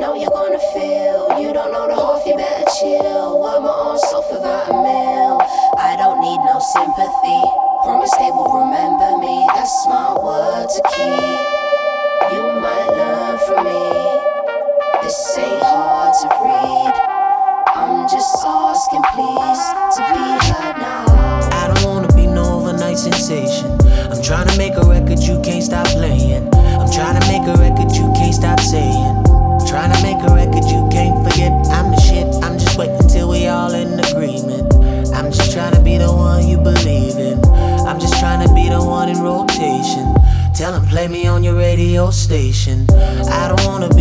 know you're gonna feel. You don't know the half, you better chill. Work my arms off without a meal. I don't need no sympathy. Promise they will remember me. That's my word to keep. You might learn from me. This ain't hard to read. I'm just asking, please, to be heard now. I don't wanna be no overnight sensation. I'm trying to make a record you can't stop playing. I'm trying to make a record you can't stop saying. Trying to make a record you can't forget. I'm the shit, I'm just waiting till we all in agreement. I'm just trying to be the one you believe in. I'm just trying to be the one in rotation. Tell them play me on your radio station. I don't wanna